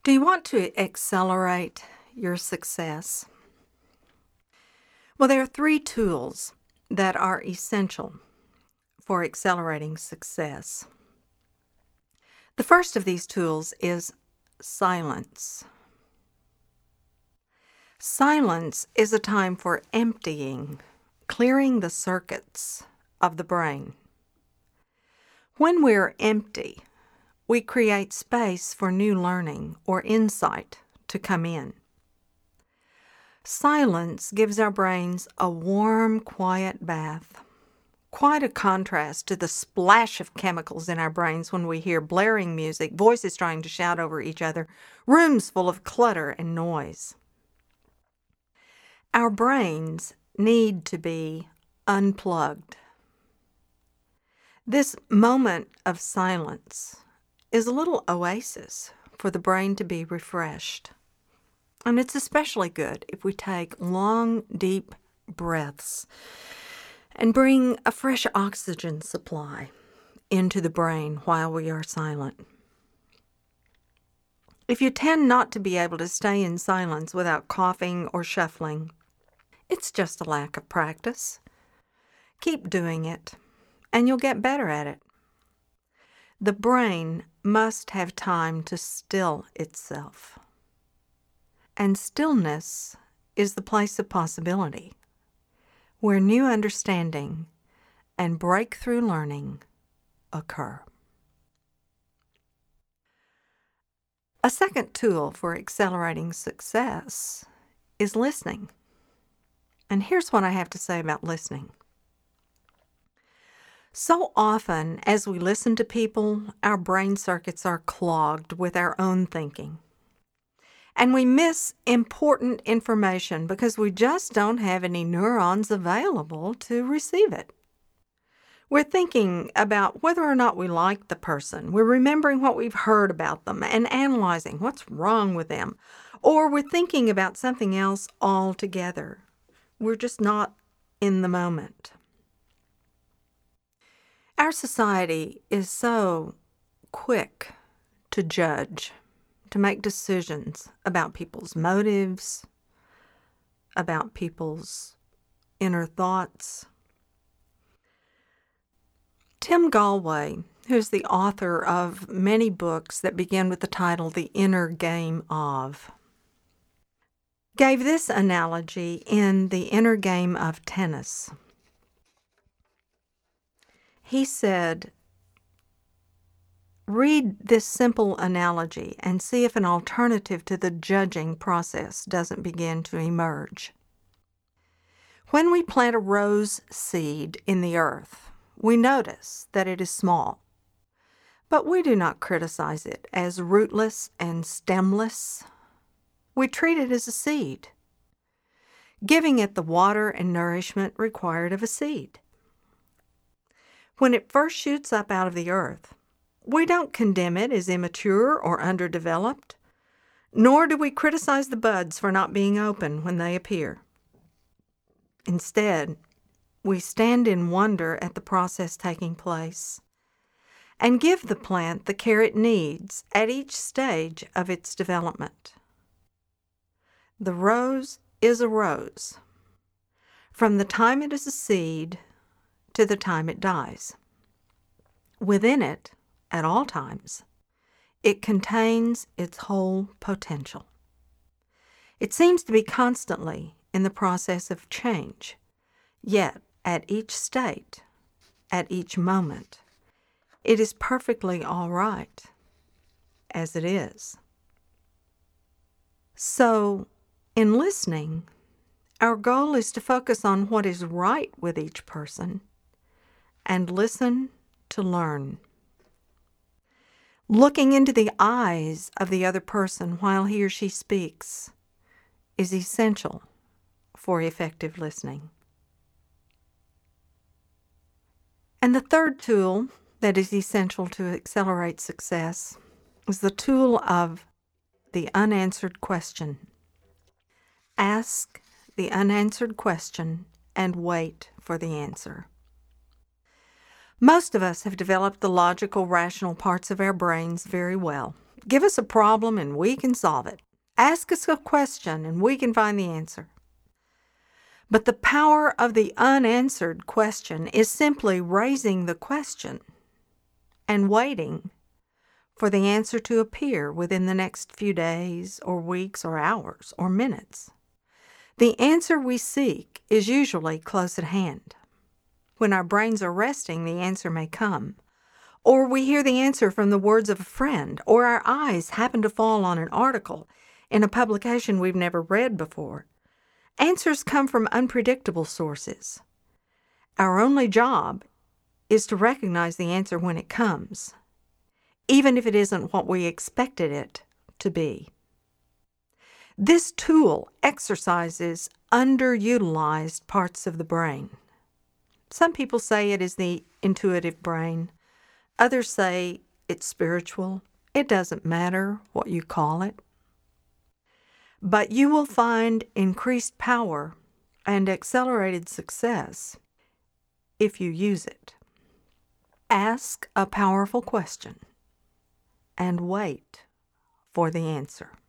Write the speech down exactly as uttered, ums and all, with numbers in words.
Do you want to accelerate your success? Well, there are three tools that are essential for accelerating success. The first of these tools is silence. Silence is a time for emptying, clearing the circuits of the brain. When we're empty, we create space for new learning or insight to come in. Silence gives our brains a warm, quiet bath. Quite a contrast to the splash of chemicals in our brains when we hear blaring music, voices trying to shout over each other, rooms full of clutter and noise. Our brains need to be unplugged. This moment of silence is a little oasis for the brain to be refreshed. And it's especially good if we take long, deep breaths and bring a fresh oxygen supply into the brain while we are silent. If you tend not to be able to stay in silence without coughing or shuffling, it's just a lack of practice. Keep doing it, and you'll get better at it. The brain must have time to still itself. And stillness is the place of possibility, where new understanding and breakthrough learning occur. A second tool for accelerating success is listening. And here's what I have to say about listening. So often, as we listen to people, our brain circuits are clogged with our own thinking. And we miss important information because we just don't have any neurons available to receive it. We're thinking about whether or not we like the person. We're remembering what we've heard about them and analyzing what's wrong with them. Or we're thinking about something else altogether. We're just not in the moment. Our society is so quick to judge, to make decisions about people's motives, about people's inner thoughts. Tim Gallwey, who's the author of many books that begin with the title The Inner Game of, gave this analogy in The Inner Game of Tennis. He said, read this simple analogy and see if an alternative to the judging process doesn't begin to emerge. When we plant a rose seed in the earth, we notice that it is small, but we do not criticize it as rootless and stemless. We treat it as a seed, giving it the water and nourishment required of a seed. When it first shoots up out of the earth, we don't condemn it as immature or underdeveloped, nor do we criticize the buds for not being open when they appear. Instead, we stand in wonder at the process taking place and give the plant the care it needs at each stage of its development. The rose is a rose from the time it is a seed to the time it dies. Within it, at all times, it contains its whole potential. It seems to be constantly in the process of change, yet at each state, at each moment, it is perfectly all right as it is. So, in listening, our goal is to focus on what is right with each person and listen to learn. Looking into the eyes of the other person while he or she speaks is essential for effective listening. And the third tool that is essential to accelerate success is the tool of the unanswered question. Ask the unanswered question and wait for the answer. Most of us have developed the logical, rational parts of our brains very well, Give us a problem and we can solve it. Ask us a question and we can find the answer. But the power of the unanswered question is simply raising the question and waiting for the answer to appear within the next few days or weeks or hours or minutes. The answer we seek is usually close at hand. When our brains are resting, the answer may come. Or we hear the answer from the words of a friend, or our eyes happen to fall on an article in a publication we've never read before. Answers come from unpredictable sources. Our only job is to recognize the answer when it comes, even if it isn't what we expected it to be. This tool exercises underutilized parts of the brain. Some people say it is the intuitive brain. Others say it's spiritual. It doesn't matter what you call it. But you will find increased power and accelerated success if you use it. Ask a powerful question and wait for the answer.